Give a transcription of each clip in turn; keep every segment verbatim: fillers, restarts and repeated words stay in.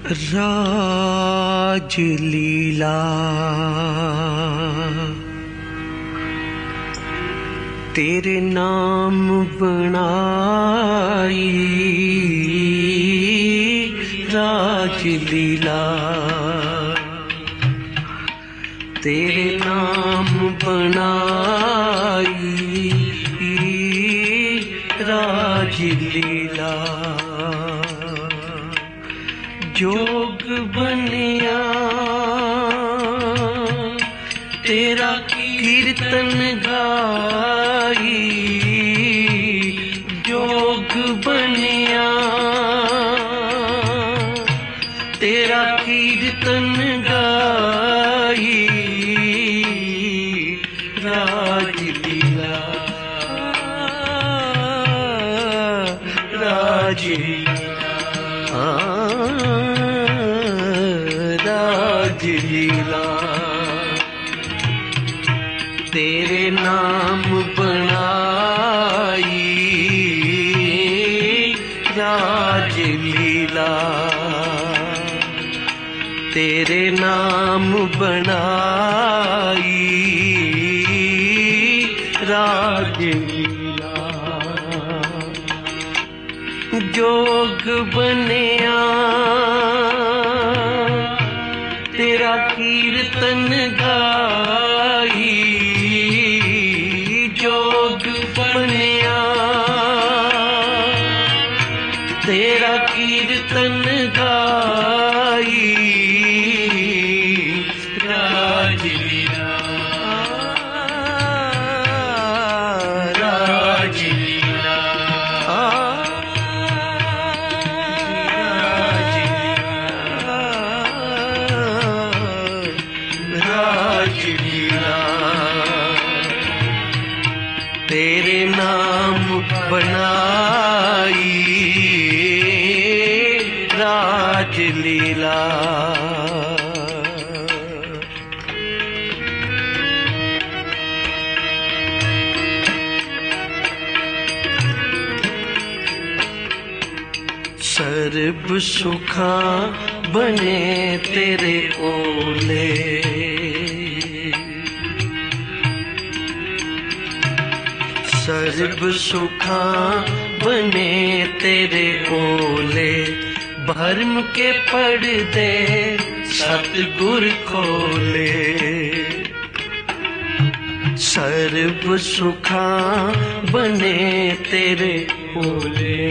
राजलीला तेरे नाम बनाई, राजलीला तेरे नाम बनाई, राजलीला जोग बनिया तेरा कीर्तन गाई, जोग बनिया तेरा कीर्तन गाई, राजलीला राजलीला राजलीला तेरे नाम बनाई, राजलीला तेरे नाम बनाई, राजलीला जोग बनिया तेरा कीर्तन गाई, जोग बनिया तेरा कीर्तन गाई, राजलीला राजलीला राजलीला तेरे नाम बनाई, राजलीला सर्ब सुखा बने तेरे ओले, सर्ब सुखा बने तेरे ओले, भर्म के पर्दे सतगुर खोले, सर्ब सुखा बने तेरे ओले,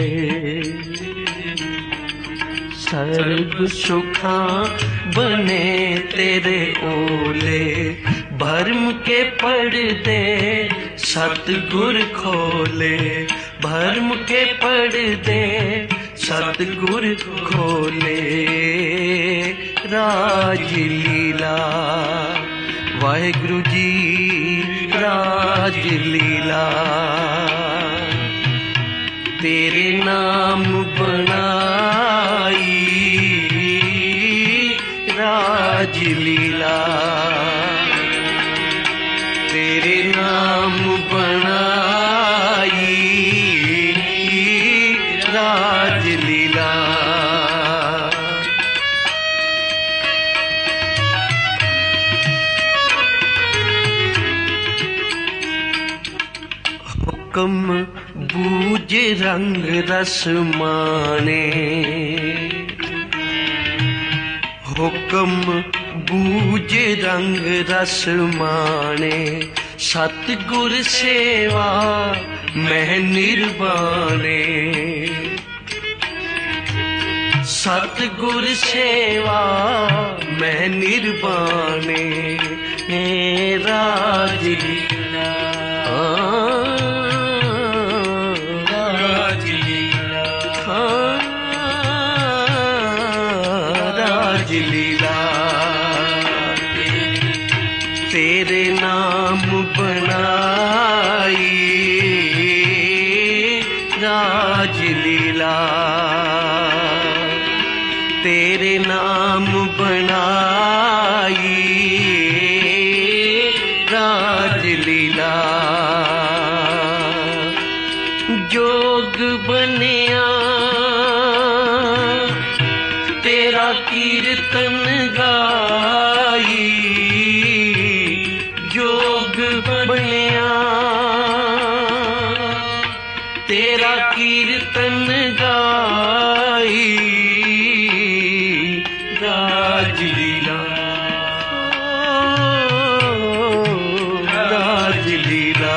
सर्ब सुखा बने तेरे ओले, भर्म के पर्दे सतगुर खोले, भर्म के पर्दे सतगुर खोले, राजलीला वाहिगुरु जी राजलीला तेरे नाम बनाई, राजलीला तेरे नाम बनाई, राजलीला हुक्म बूझ रंग रस माने, हुक्म बूझ रंग रस माने, सतगुर सेवा मैं निर्वाणे, सतगुर सेवा मैं निर्वाणे, राजलीला राजलीला राजलीला तेरे नाम बनाई, राजलीला तेरे नाम बनाई, राजलीला जोग बनिया तेरा कीर्तन गाई जोग बनिया, तेरा कीर्तन गाई राजलीला, राजलीला।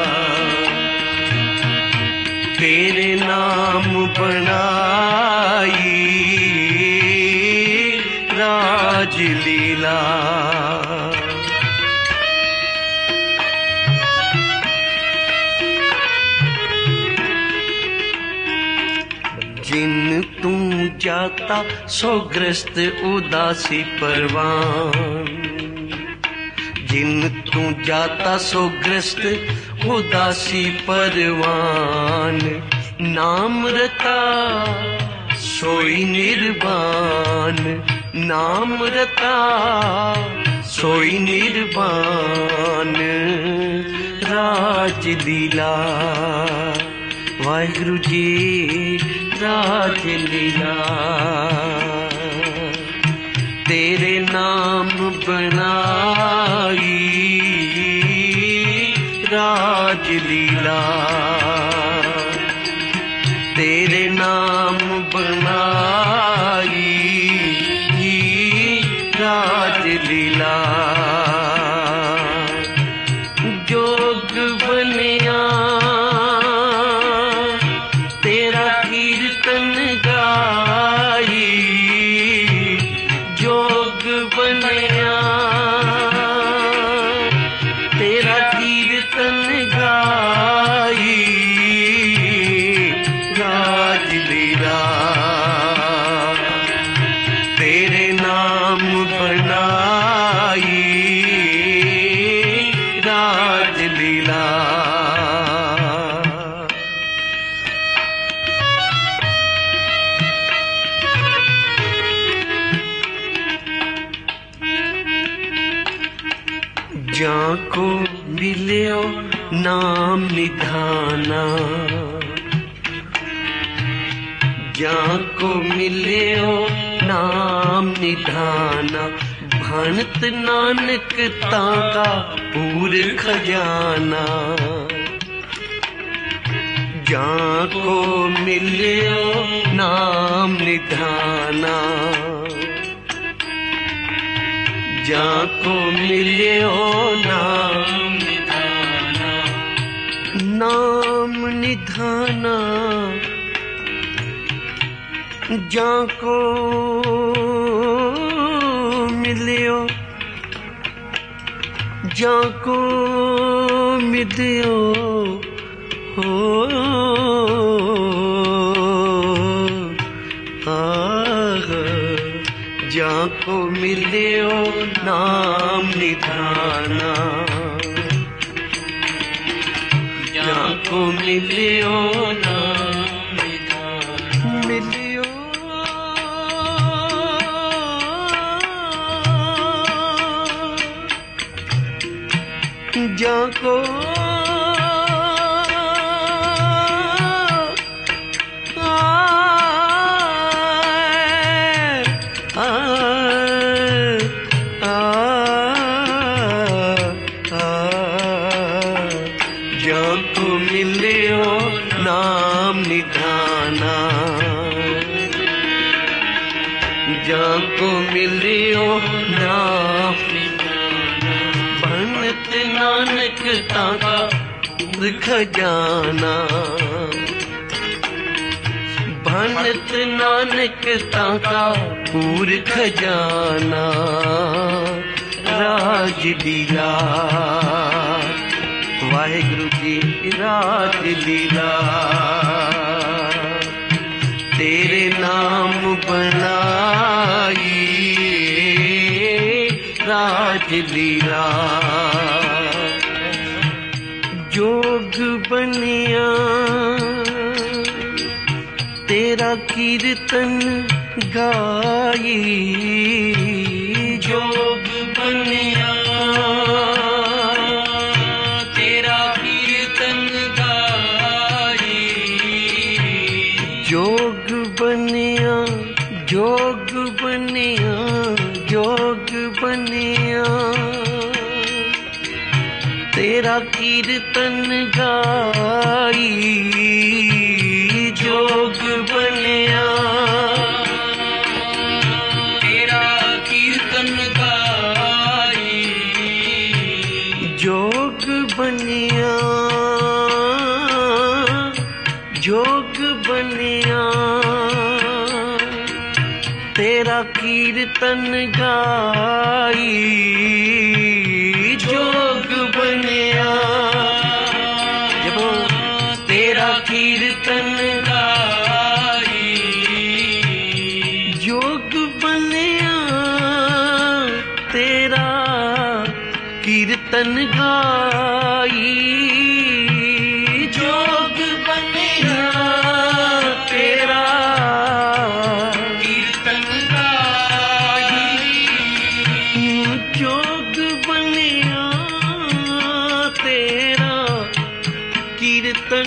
तेरे नाम बनाई राजलीला। जिन तू जाता सो ग्रस्त उदासी परवान, जिन तू जाता सो ग्रस्त उदासी परवान। नाम रता सोई निर्वाण, नाम रता सोई निर्वाण राजलीला। वाहिगुरु जी राजलीला, तेरे नाम बनाई राजलीला, तेरे नाम बनाई राजलीला। जोग बनिया तेरा कीर्तन गाई, जोग बनिया तेरा कीर्तन गाई राजलीला। तेरे नाम बनाई राजलीला। जाको मिलियो नाम निधाना, जाको मिलियो नाम निधाना। भणत नानक ताका पूर खजाना, जाको मिलियो नाम निधाना। जाको मिलियो नाम निधाना, नाम निधाना। जाको मिलियो, जाको मिलियो हो जाको मिलियो नाम निधाना, जाको मिलियो नाम निधाना। मिलियो जाको जाको मिलियो नाम निधाना, जाको मिलियो नाम निधाना। भणत नानक ताका खजाना, भणत नानक ताका पूर खजाना राजलीला। वाहिगुरु जी राजलीला, तेरे नाम बनाई राजलीला। जोग बनिया तेरा कीर्तन गाई, जोग बनिया तेरा कीर्तन गाई। जोग बनिया जोग बनिया जोग बनिया तेरा कीर्तन गाई जोग बनिया तेरा कीर्तन गाई जोग बनिया जोग बनिया तेरा कीर्तन गाई जोग बनिया जब तेरा कीर्तन गाई जोग बनिया तेरा कीर्तन गाई जोग बनिया तेरा कीर्तन गाई जोग बनिया तेरा कीर्तन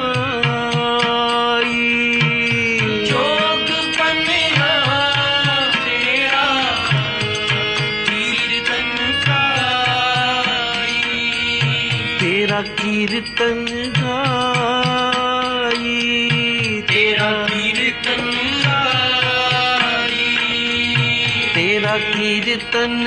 गाई जोग बनिया तेरा कीर्तन गाई तेरा कीर्तन गाई तेरा कीर्तन गाई तेरा कीर्तन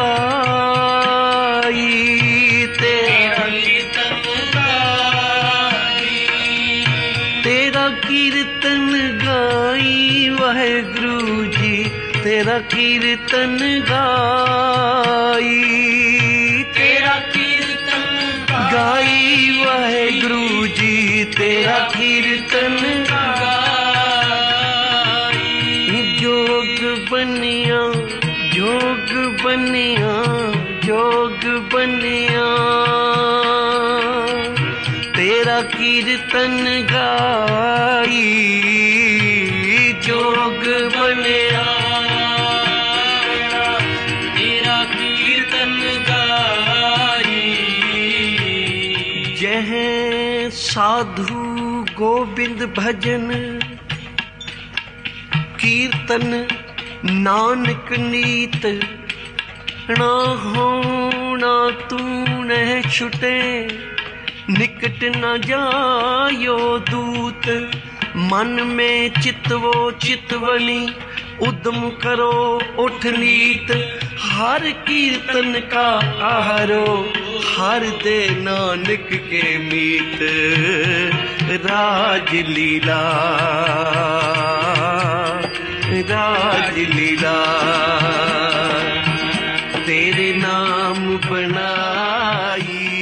गाई तेरा कीर्तन गाई तेरा कीर्तन गाई वाहेगुरु जी तेरा कीर्तन गाई तेरा कीर्तन गाई वाहेगुरु जी तेरा कीर्तन गाई जोग बनिया जोग बनिया जोग बनिया तेरा कीर्तन गाई जोग बनिया तेरा कीर्तन गाई जह साधु गोविंद भजन कीर्तन नानक नीत ना होना तू न छुटे निकट न जायो दूत मन में चितवो चितवनी उद्यम करो उठ नीत हर कीर्तन का आहारो हर दे नानक के मीत राज लीला राज लीला तेरे नाम बनाई